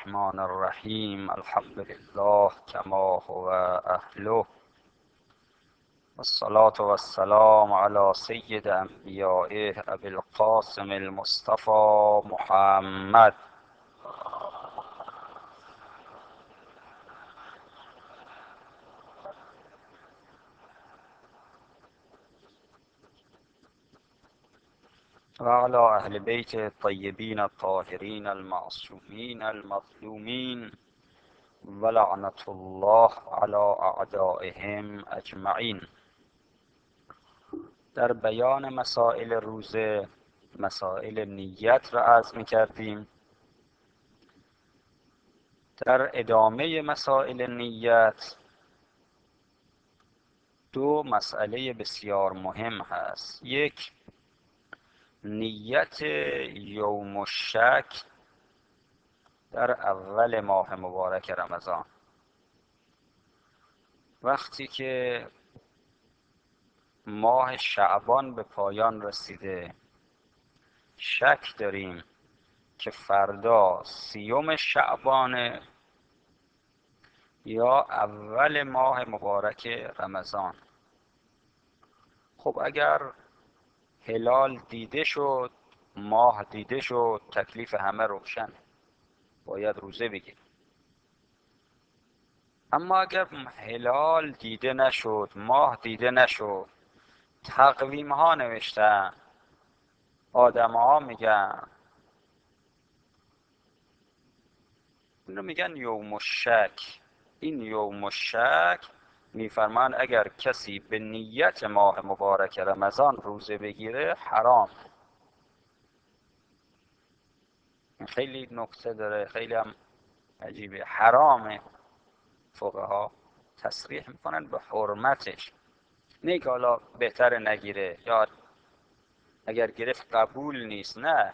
الرحمن الرحیم. الحمد لله کما هو اهله، والصلاة والسلام على سید انبیائه ابی القاسم المصطفى محمد. وعلى اهل بیت الطیبین الطاهرین المعصومین المظلومین، ولعنة الله على اعدائهم اجمعین. در بیان مسائل روزه، مسائل نیت را عرض می کردیم. در ادامه مسائل نیت دو مسئله بسیار مهم هست. یک، نیت یوم الشک در اول ماه مبارک رمضان. وقتی که ماه شعبان به پایان رسیده، شک داریم که فردا 30 شعبان یا اول ماه مبارک رمضان. خب اگر هلال دیده شد، ماه دیده شد، تکلیف همه روشن، باید روزه بگیریم. اما اگر هلال دیده نشد، ماه دیده نشد، تقویم ها نوشتن، آدم ها میگن، اینو میگن یوم الشک. این یوم الشک میفرمان اگر کسی به نیت ماه مبارک رمضان روزه بگیره حرام. خیلی نکته داره، خیلی هم عجیبه. حرامه. فقها تصریح میکنن به حرمتش، نه که حالا بهتر نگیره یا اگر گرفت قبول نیست. نه،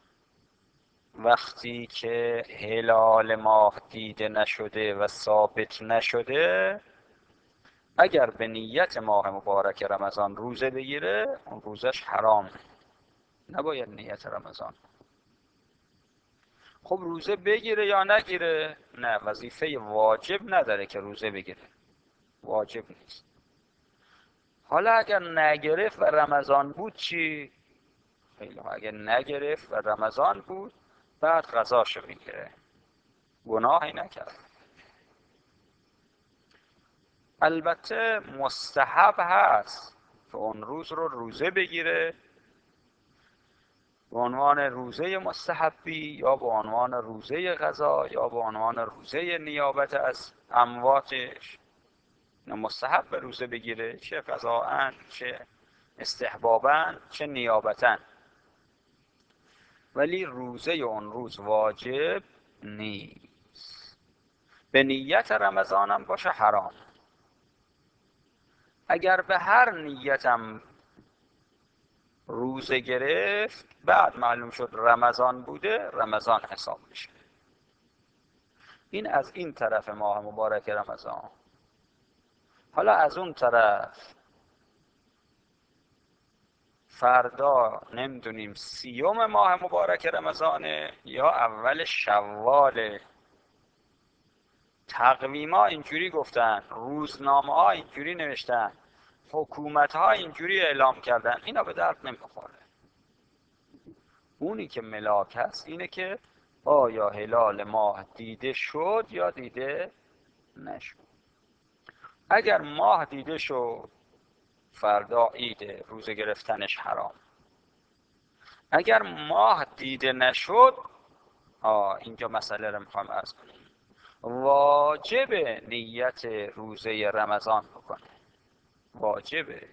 وقتی که هلال ماه دیده نشده و ثابت نشده، اگر به نیت ماه مبارک رمضان روزه بگیره، اون روزش حرام، نباید نیت رمضان. خب روزه بگیره یا نگیره؟ نه، وظیفه واجب نداره که روزه بگیره، واجب نیست. حالا اگر نگرفت و رمضان بود چی؟ خیلی اگر نگرفت و رمضان بود، بعد قضاشو میگیره، گناهی نکرد. البته مستحب هست که اون روز رو روزه بگیره به عنوان روزه مستحبی، یا به عنوان روزه قضا، یا به عنوان روزه نیابت از امواتش. مستحب روزه بگیره، چه قضاءً، چه استحباباً، چه نیابتاً. ولی روزه اون روز واجب نیست. به نیت رمضان هم باشه حرام. اگر به هر نیتم روزه گرفت، بعد معلوم شد رمضان بوده، رمضان حساب میشه. این از این طرف ماه مبارک رمضان. حالا از اون طرف فردا نمیدونیم 30 ماه مبارک رمضانه یا اول شواله. تقویم ها اینجوری گفتن، روزنامه ها اینجوری نوشتن، حکومت ها اینجوری اعلام کردن. اینا به درد نمیخوره. اونی که ملاک هست اینه که آیا هلال ماه دیده شد یا دیده نشد. اگر ماه دیده شد، فردا عیده، روزه گرفتنش حرام. اگر ماه دیده نشد، اینجا مسئله رو میخوام عرض کنم، واجب نیت روزه رمضان بکنه. واجبه.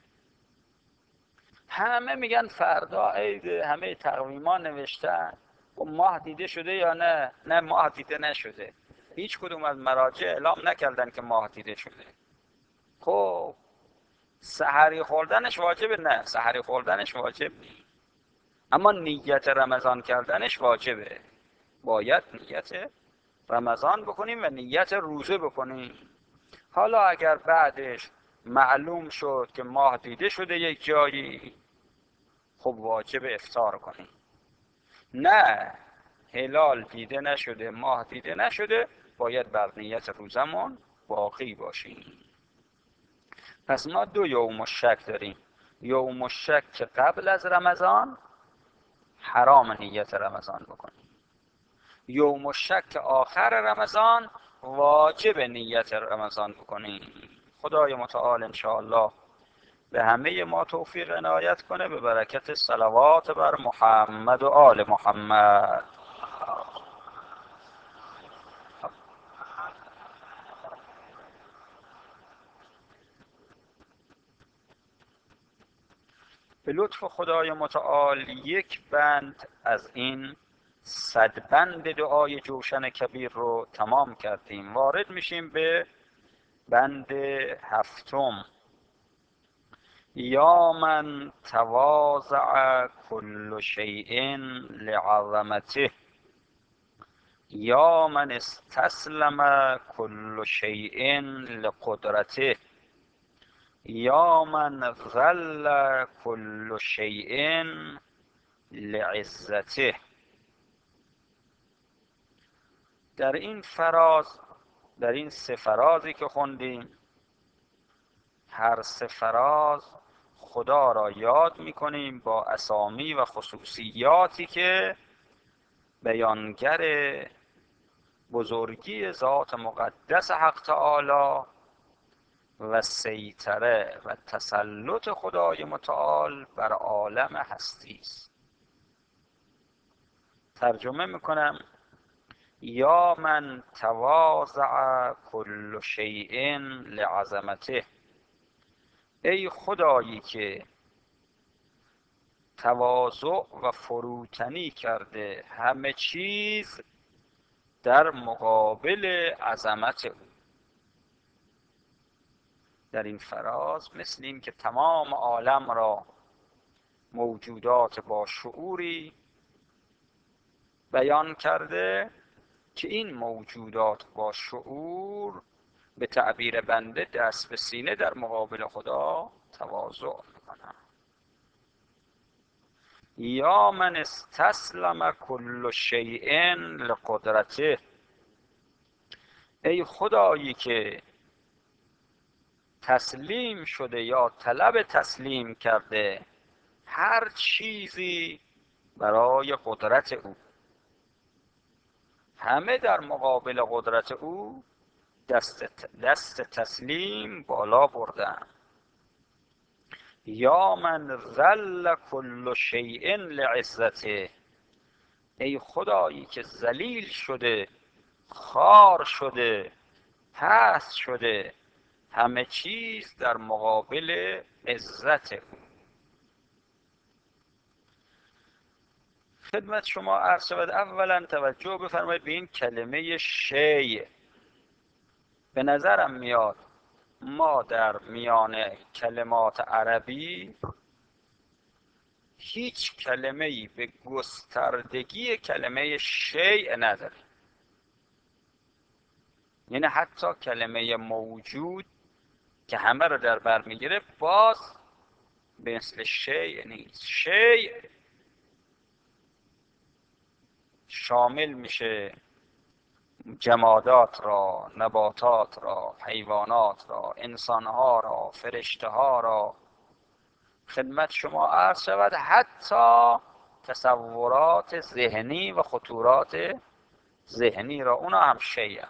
همه میگن فردا عیده، همه تقویما نوشتن. و ماه دیده شده یا نه؟ نه، ماه دیده نشده. هیچ کدوم از مراجع اعلام نکردن که ماه دیده شده. خب سحری خوردنش واجبه؟ نه، سحری خوردنش واجب نیست. اما نیت رمضان کردنش واجبه. باید نیت رمضان بکنیم و نیت روزه بکنیم. حالا اگر بعدش معلوم شد که ماه دیده شده یک جایی، خب واجب افطار کنیم. نه، هلال دیده نشده، ماه دیده نشده، باید بر نیت روزمون باقی باشیم. پس ما دو یوم الشک داریم. یوم الشک که قبل از رمضان حرام نیت رمضان بکنیم، یوم الشک که آخر رمضان واجب نیت رمضان بکنیم. خدای متعال انشاءالله به همه ما توفیق عنایت کنه به برکت صلوات بر محمد و آل محمد. به لطف خدای متعال یک بند از این 100 بند دعای جوشن کبیر رو تمام کردیم. وارد میشیم به بند 7. یا من تواضع کل شیء لعظمته، یا من استسلم کل شیء لقدرته، یا من ذل کل شیء لعزته. در این فراز، در این 3 فرازی که خوندیم، هر 3 فراز خدا را یاد میکنیم با اسامی و خصوصیاتی که بیانگر بزرگی ذات مقدس حق تعالی و سیطره و تسلط خدای متعال بر عالم هستی است. ترجمه میکنم: یا من تواضع کل شیء لعظمته، ای خدایی که تواضع و فروتنی کرده همه چیز در مقابل عظمت او. در این فراز مثل این که تمام عالم را موجودات با شعوری بیان کرده که این موجودات با شعور به تعبیر بنده دست به سینه در مقابل خدا تواضع میکنند. یا من استسلم کل شیء لقدرته، ای خدایی که تسلیم شده یا طلب تسلیم کرده هر چیزی برای قدرت او، همه در مقابل قدرت او دست تسلیم بالا بردن. یا من ذل کل شیء لعزته، ای خدایی که ذلیل شده، خوار شده، پست شده همه چیز در مقابل عزت او. خدمت شما عرض شود اولا توجه بفرمایید به این کلمه شیء. به نظرم میاد ما در میان کلمات عربی هیچ کلمه‌ای به گستردگی کلمه شیء نداریم. یعنی حتی کلمه موجود که همه رو در بر میگیره باز به مثل شیء نیست. شیء شامل میشه جمادات را، نباتات را، حیوانات را، انسانها را، فرشتهها را. خدمت شما عرض شود حتی تصورات ذهنی و خطورات ذهنی را، اونا هم شیء.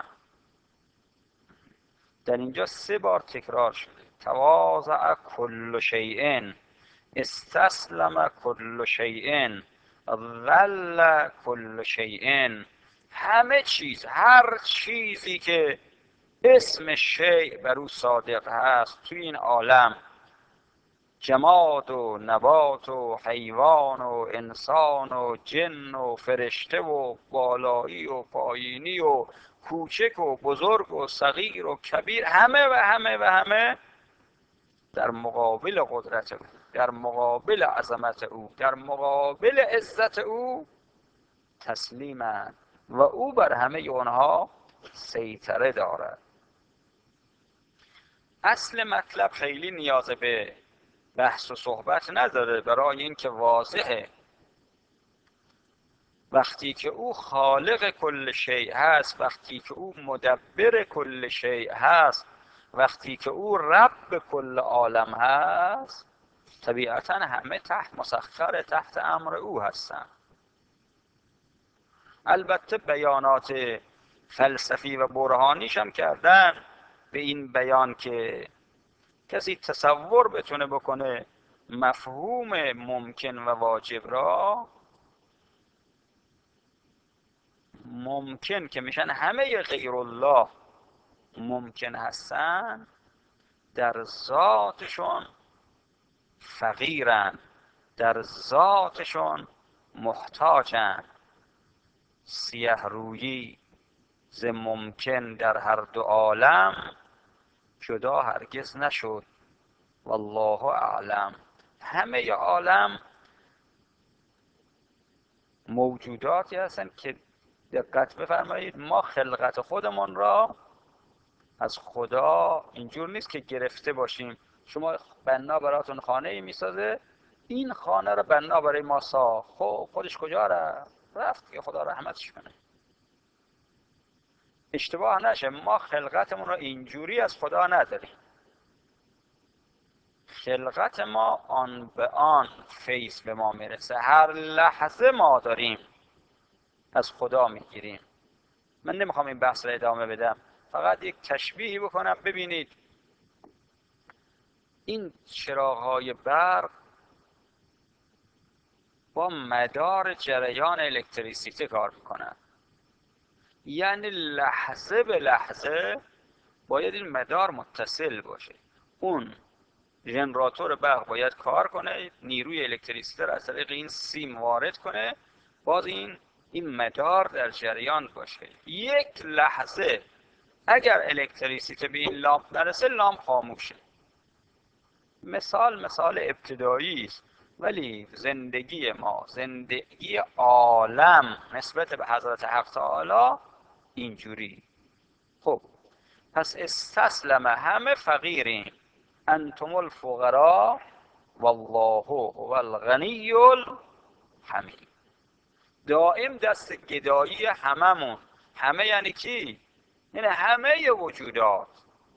در اینجا 3 بار تکرار شده: تواضع کل شیء، استسلم کل شیء، ذل کل شیء. همه چیز، هر چیزی که اسم شیء بر او صادق هست توی این عالم، جماد و نبات و حیوان و انسان و جن و فرشته و بالایی و پایینی و کوچک و بزرگ و صغیر و کبیر، همه و همه و همه در مقابل قدرت او، در مقابل عظمت او، در مقابل عزت او تسلیمند و او بر همه اونها سیطره دارد. اصل مطلب خیلی نیاز به بحث و صحبت نداره، برای اینکه واضحه وقتی که او خالق کل شیء هست، وقتی که او مدبر کل شیء هست، وقتی که او رب کل عالم هست، طبیعتا همه مسخر تحت امر او هستند. البته بیانات فلسفی و برهانیش هم کردن به این بیان که کسی تصور بتونه بکنه مفهوم ممکن و واجب را، ممکن که میشن همه غیر الله ممکن هستن، در ذاتشون فقیرن، در ذاتشون محتاجن. سیه رویی ز ممکن در هر دو عالم، جدا هرگز نشد والله اعلم. همه عالم موجوداتی هستن که دقت بفرمایید ما خلقت خودمون را از خدا اینجور نیست که گرفته باشیم. شما بنا براتون خانه ای میسازه، این خانه را بنا برای ما ساخت، خب خودش کجا رفت که خدا رحمتش کنه. اشتباه نشه، ما خلقتمون را اینجوری از خدا نداریم. خلقت ما آن به آن فیض به ما میرسه، هر لحظه ما داریم از خدا میگیریم. من نمیخوام این بحث را ادامه بدم، فقط یک تشبیهی بکنم. ببینید این چراغ‌های برق با مدار جریان الکتریسیته کار میکنن، یعنی لحظه به لحظه باید این مدار متصل باشه. اون ژنراتور برق باید کار کنه، نیروی الکتریسیته را از طریق این سیم وارد کنه، باز این مدار در جریان باشه. یک لحظه اگر الکتریسیته به این لامپ نرسه، لامپ خاموشه. مثال ابتدایی است، ولی زندگی ما، زندگی عالم نسبت به حضرت حق تعالی اینجوری. خب پس استسلم، همه فقیریم. انتم الفقراء والله هو الغنی الحمید. دائم دست گدایی هممون. همه یعنی کی؟ یعنی همه وجودات،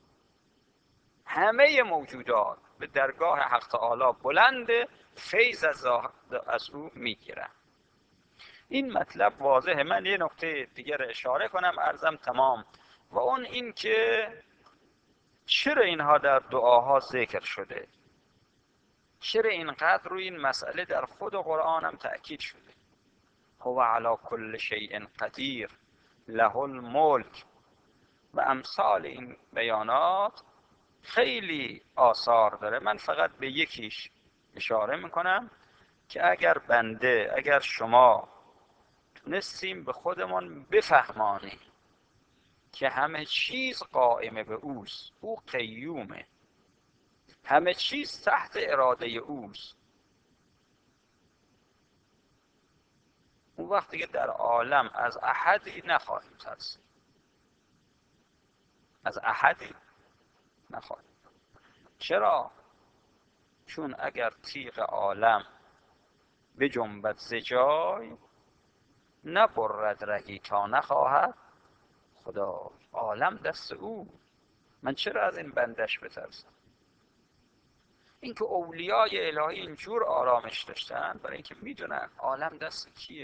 همه موجودات به درگاه حق تعالی بلند، فیض از او میگیرن. این مطلب واضحه. من یه نکته دیگر اشاره کنم، عرضم تمام، و اون این که چرا اینها در دعاها ذکر شده، چرا اینقدر روی این مسئله در خود قرآن هم تأکید شده. هو علی کل شیء قدیر له الملک و امثال این بیانات خیلی آثار داره. من فقط به یکیش اشاره میکنم که اگر شما تونستیم به خودمون بفهمانیم که همه چیز قائم به اوست، او قیومه، همه چیز تحت اراده اوست، اون وقتی که در عالم از احدی نخواهیم ترسید، از احدی نخواهیم. چرا؟ چون اگر تیغ عالم بجنبد ز جای، نبرد رگی تا نخواهد خدا. عالم دست او، من چرا از این بندش بترسم؟ این که اولیای الهی اینجور آرامش داشتن، برای اینکه میدونن عالم دست کیه.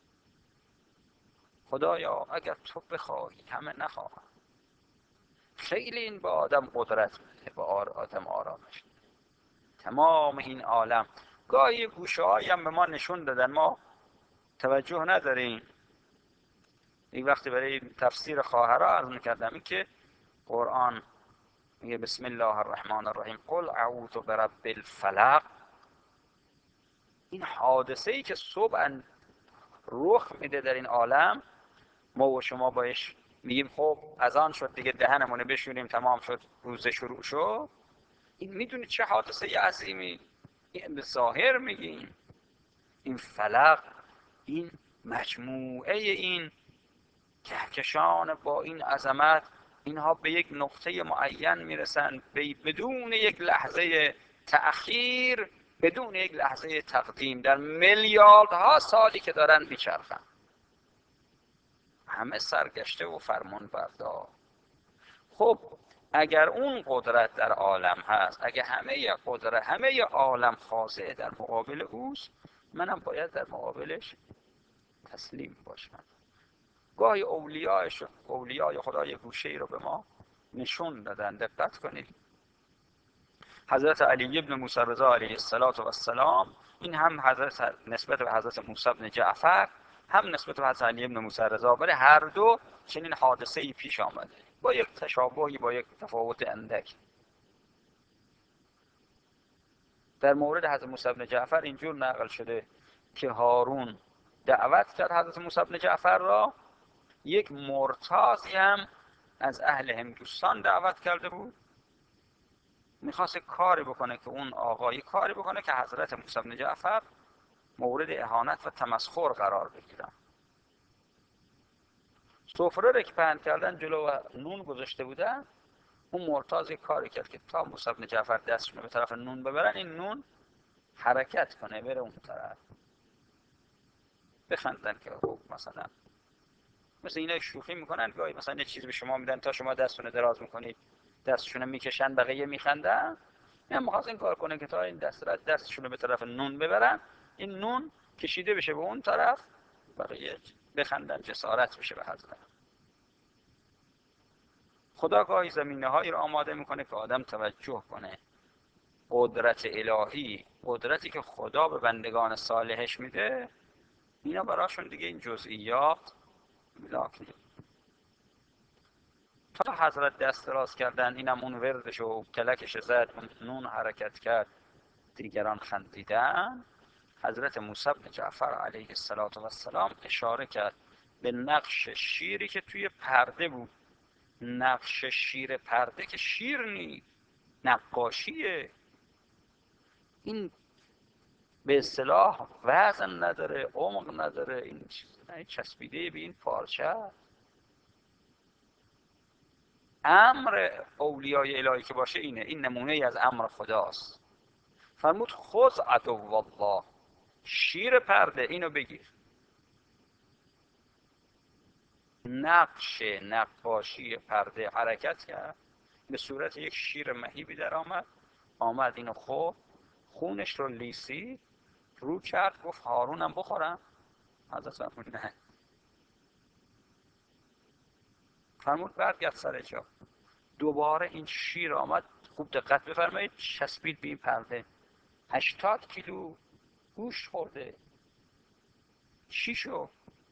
خدایا اگر تو بخواهی همه نخواهن. خیلی این به آدم قدرت میده، به آدم آرامش. تمام این عالم، گاهی گوشه هایی هم به ما نشون دادن، ما توجه نداریم. این وقتی برای تفسیر خواهرها عرض میکردم، این که قرآن میگه بسم الله الرحمن الرحیم قل اعوذ برب الفلق. این حادثه ای که صبح رخ میده در این عالم، ما و شما باش میگیم خب اذان شد دیگه، دهنمونه بشوریم تمام شد، روز شروع شد. این میدونید چه حادثه عظیمی به ظاهر میگیم. این فلق، این مجموعه این کهکشان با این عظمت، اینها به یک نقطه معین میرسن بدون یک لحظه تأخیر، بدون یک لحظه تقدیم، در میلیاردها سالی که دارن میچرخن. همه سرگشته و فرمان بردار. خب اگر اون قدرت در عالم هست، اگر همه عالم خاضع در مقابل اوست، منم باید در مقابلش تسلیم باشم. گاهی اولیای خدا یه گوشه‌ای رو به ما نشون دادن. دقت کنید، حضرت علی ابن موسی رضا علیه السلام، این هم نسبت به حضرت موسی بن جعفر، هم نسبت به حضرت علی ابن موسی رضا، ولی هر دو چنین حادثه‌ای پیش آمده با یک تشابهی، با یک تفاوت اندک. در مورد حضرت موسی بن جعفر اینجور نقل شده که هارون دعوت کرد حضرت موسی بن جعفر را، یک مرتازی هم از اهل هندوستان دعوت کرده بود، میخواست کاری بکنه که اون آقایی کاری بکنه که حضرت موسی بن جعفر مورد اهانت و تمسخر قرار بگیرن. سفره را که پهن کردن جلو و نون گذاشته بودن، اون مرتاض کاری کرد که تا موسی بن جعفر دستشون به طرف نون ببرن، این نون حرکت کنه بره اون طرف. بخندن که مثلا مثل اینا شوخی میکنن گاهی، مثلا یه چیزی به شما میدن تا شما دستتون دراز میکنید دستشون میکشن بقیه میخندن. من میخواست این کار کنه که تا این دستشون به طرف نون ببرن، این نون کشیده بشه به اون طرف، بقیه بخندن، جسارت بشه به حضرت. خدا گاهی زمینه هایی رو آماده میکنه که آدم توجه کنه قدرت الهی، قدرتی که خدا به بندگان صالحش میده، اینا براشون دیگه این جزئیات ملاک نیست. تا حضرت دست دراز کردن، اینم اون وردش و کلکش زد، نون حرکت کرد، دیگران خندیدن. حضرت موسی بن جعفر علیه السلام اشاره کرد به نقش شیری که توی پرده بود. نقش شیر پرده که شیر نیست، نقاشیه. این به اصطلاح وزن نداره، عمق نداره، این چسبیده به این پارچه. امر اولیای الهی که باشه اینه، این نمونه ای از امر خداست. فرمود خذ عدو الله، شیر پرده اینو بگیر. نقش نقاشی پرده حرکت کرد، به صورت یک شیر مهیبی در آمد اینو خورد، خونش رو لیسی رو کرد، گفت هارونم بخورم. حضرت فرمود نه. فرمود برگرد سر جا. دوباره این شیر آمد، خوب دقت بفرمایید، چسبید به این پرده. 80 کیلو گوشت خورده. چی شد؟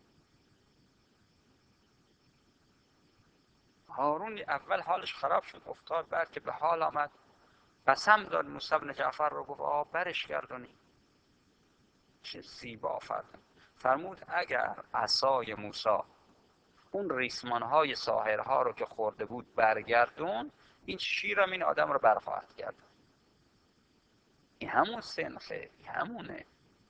هارون اول حالش خراب شد، افتاد بعد که به حال آمد قسم داد موسی بن جعفر رو، گفت برش گردونی. چه زیبا فرمود اگر عصای موسی اون ریسمانهای ساحرها رو که خورده بود برگردون، این شیرم این آدم رو برخواهد کرد. این همون سنخه، همونه.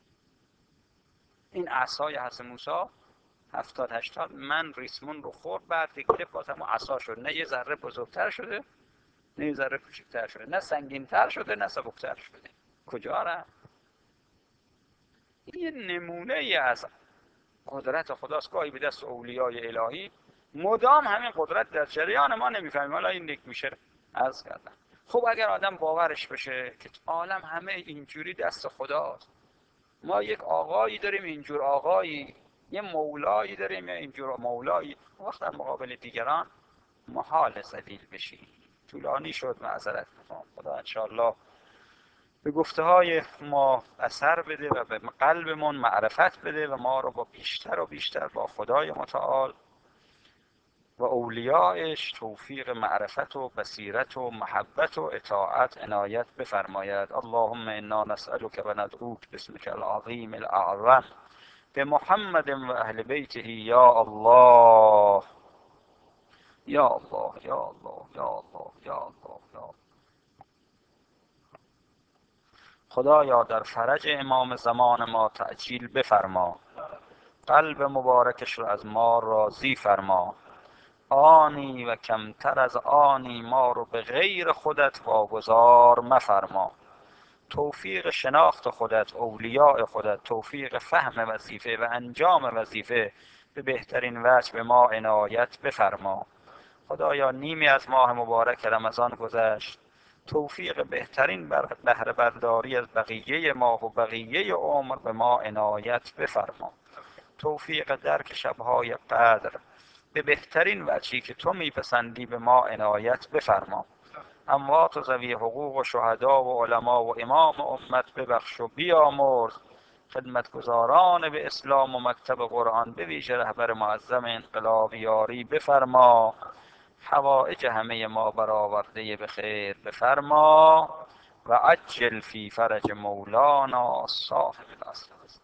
این عصای حضرت موسی 70-80 من ریسمون رو خورد، بعد دیگه باز همون عصا شد، نه یه ذره بزرگتر شده نه یه ذره کوچکتر شده، نه سنگینتر شده نه سبکتر شده. کجا رفت؟ این یه نمونه ای از قدرت خداست. گاهی به دست اولیای الهی مدام همین قدرت در جریان ما نمیفهمیم. حالا این یک میشه عرض کردم. خب اگر آدم باورش بشه که عالم همه اینجوری دست خداست، ما یک آقایی داریم اینجور آقایی، یه مولایی داریم یا اینجور مولایی، وقت در مقابل دیگران محال ذلیل بشی. طولانی شد، معذرت میخوام. خدا انشاءالله به گفته های ما اثر بده و به قلبمون معرفت بده و ما رو با بیشتر و بیشتر با خدای متعال و اولیایش توفیق معرفت و بصیرت و محبت و اطاعت عنایت بفرماید. اللهم انا نسألك و ندعوک باسمك العظیم الاعظم بمحمد و اهل بیته یا الله یا الله یا الله یا الله یا الله یا الله. خدایا در فرج امام زمان ما تعجیل بفرما، قلب مبارکش رو از ما راضی فرما. آنی و کمتر از آنی ما رو به غیر خودت واگذار مفرما. توفیق شناخت خودت، اولیاء خودت، توفیق فهم وظیفه و انجام وظیفه به بهترین وجه به ما عنایت بفرما. خدایا نیمی از ماه مبارک رمضان گذشت، توفیق بهترین بهره برداری از بقیه ماه و بقیه عمر به ما عنایت بفرما. توفیق درک شبهای قدر به بهترین وجهی که تو میپسندی به ما عنایت بفرما. اموات و ذوی حقوق و شهدا و علما و امام امت ببخش و بیامرز. خدمتگزاران به اسلام و مکتب قرآن به ویژه رهبر معظم انقلاب یاری بفرما. حوائج همه ما برآورده به خیر بفرما و عجل فی فرج مولانا صاحب العصر.